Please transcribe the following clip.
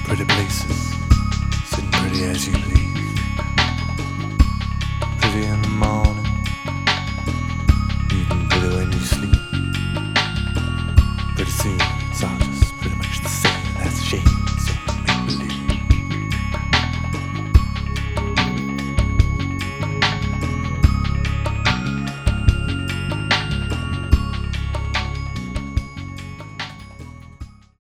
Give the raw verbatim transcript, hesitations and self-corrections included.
pretty places, sitting pretty as you please. Pretty in the mall,